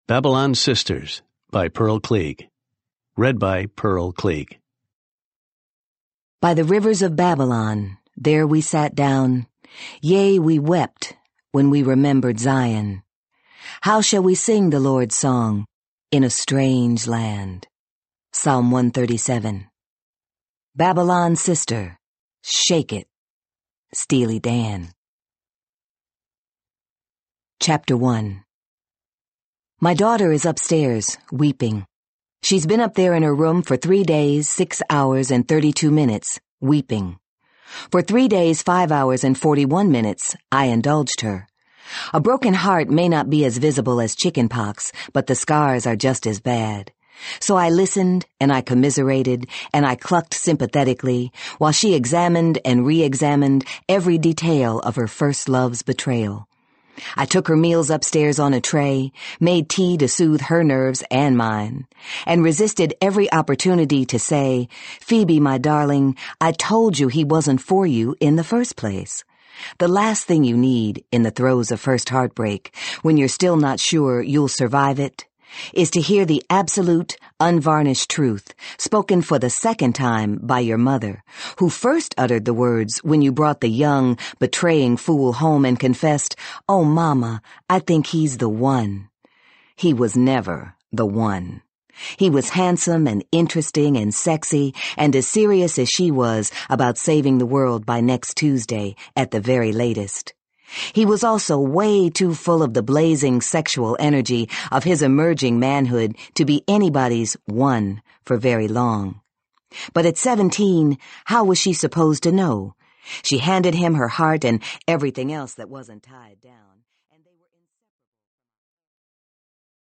Babylon Sisters by Pearl Cleage. Read by Pearl Cleage. By the rivers of Babylon, there we sat down. Yea, we wept when we remembered Zion. How shall we sing the Lord's song in a strange land? Psalm 137. Babylon sister, shake it. Steely Dan. Chapter 1. My daughter is upstairs, weeping. She's been up there in her room for 3 days, 6 hours, and 32 minutes, weeping. For 3 days, 5 hours, and 41 minutes, I indulged her. A broken heart may not be as visible as chicken pox, but the scars are just as bad. So I listened, and I commiserated, and I clucked sympathetically, while she examined and re-examined every detail of her first love's betrayal. I took her meals upstairs on a tray, made tea to soothe her nerves and mine, and resisted every opportunity to say, "Phoebe, my darling, I told you he wasn't for you in the first place." The last thing you need in the throes of first heartbreak, when you're still not sure you'll survive it, is to hear the absolute, unvarnished truth spoken for the second time by your mother, who first uttered the words when you brought the young, betraying fool home and confessed, "Oh, Mama, I think he's the one." He was never the one. He was handsome and interesting and sexy and as serious as she was about saving the world by next Tuesday at the very latest. He was also way too full of the blazing sexual energy of his emerging manhood to be anybody's one for very long. But at 17, how was she supposed to know? She handed him her heart and everything else that wasn't tied down.